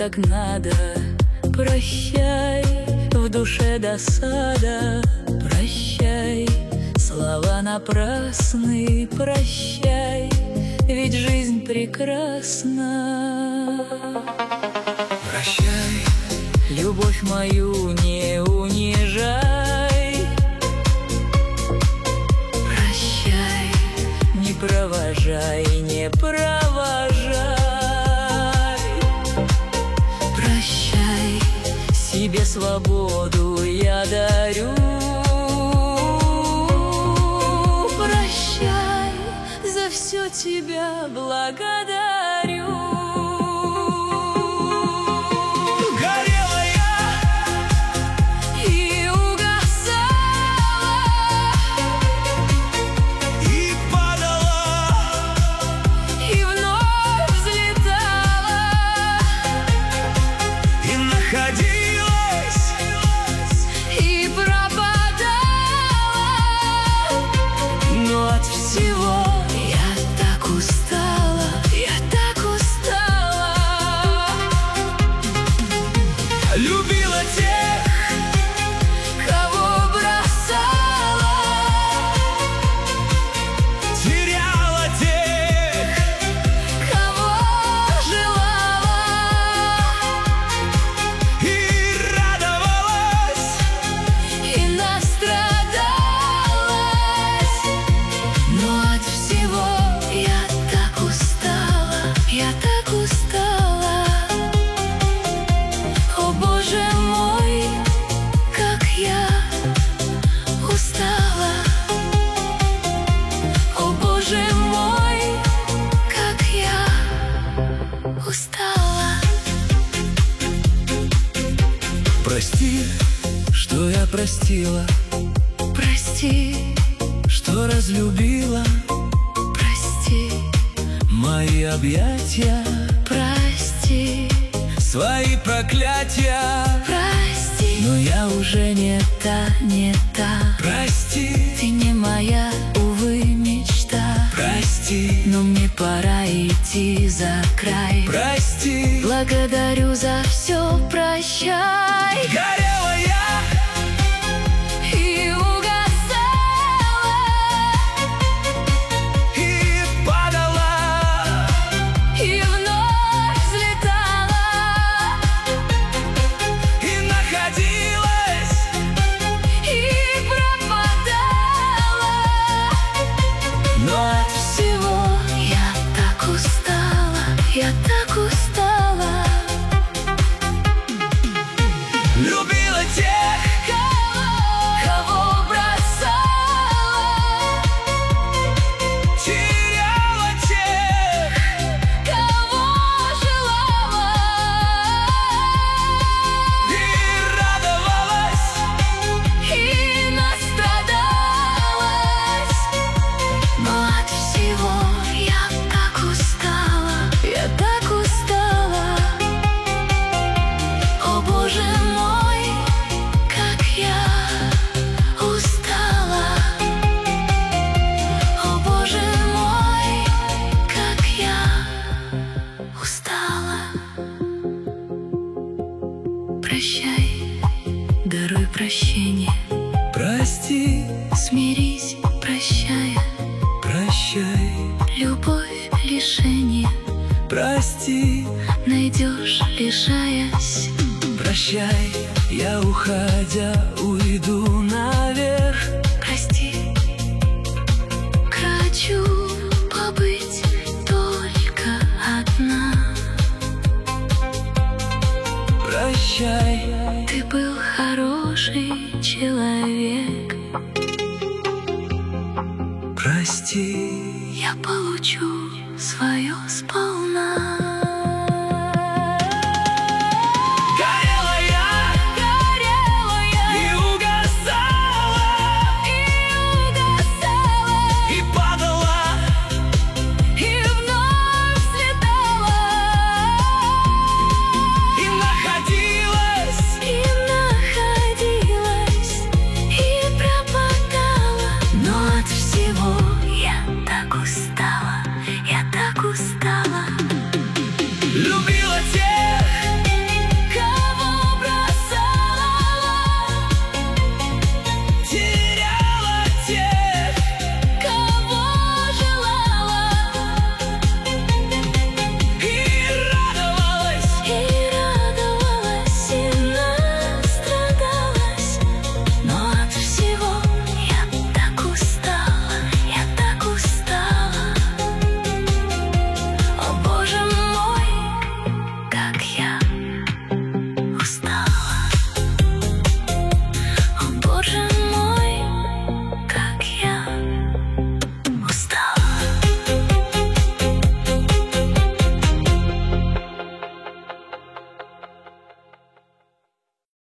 так надо. Прощай, в душе досада. Прощай, слова напрасны. Прощай, ведь жизнь прекрасна. Прощай, любовь мою не унижай. Прощай, не провожай, не провожай. Прощай, себе свободу я дарю. Прощай, за все тебя благодарю. И пропадала, но от всего я так устала, я так устала. любила тех, кого бросала, теряла тех, кого желала, и радовалась, и настрадалась. Но от всего я так устала, я так устала. О, Боже мой, как я устала. О, Боже мой, как я устала. прости, что я простила, Прости, что разлюбила, прости, мои объятия, прости, свои проклятия. прости. Но я уже Не та, не та. прости, Ты не моя, увы, мечта. прости, Но мне пора идти за край. прости. Благодарю за все, прощай. Горела я, И угасала, и падала, и вновь взлетала, и находилась, и пропадала. но От всего я так устала, я так устала. любила тех, Кого бросала, теряла тех, кого желала, и радовалась, и настрадалась. Но от всего я так устала, я так устала. О, Боже мой, как я устала. О, Боже мой, как я устала. Прощай, даруй прощение. прости, Смирись, прощая. прощай, Любовь лишение прости, найдешь, лишаясь. прощай. Я, уходя, уйду наверх. Прости, хочу побыть только одна. Прощай, Ты был хороший человек. прости. Я получу свое сполна.